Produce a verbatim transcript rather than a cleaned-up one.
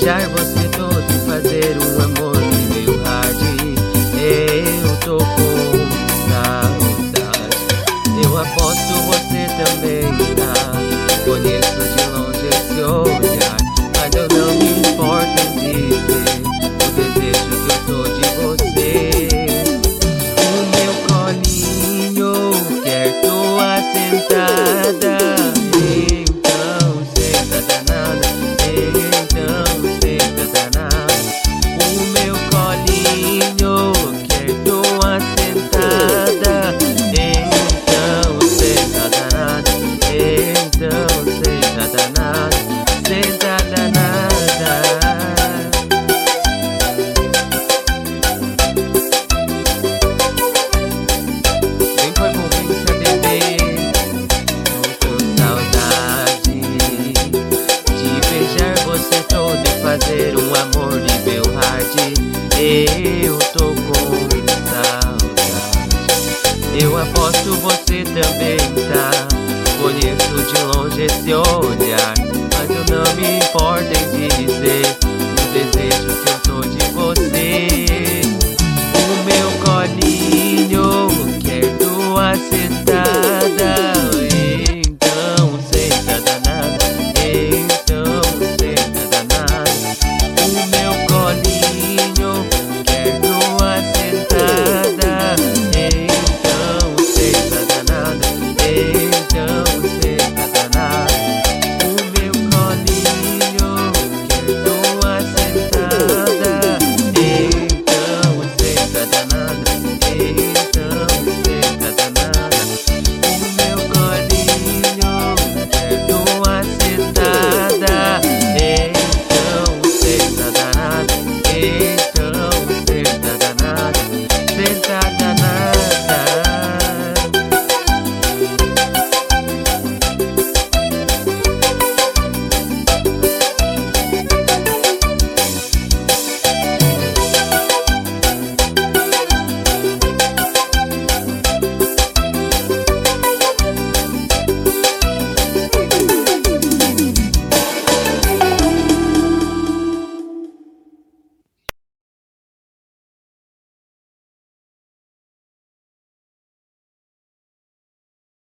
beijar você todo e fazer um amor nível hard. Eu tô com saudade. Eu aposto você também tá. Conheço de longe esse olhar, mas eu não me importo em dizer o desejo que eu tô de você. O meu colinho quer tua sentada. Então senta danada, então senta danada. O meu colinho quer tua sentada. Então senta danada, então senta danada, senta danada. Vem com a envolvência, bebê. Tô com saudade de beijar você todo e fazer um amor nível hard.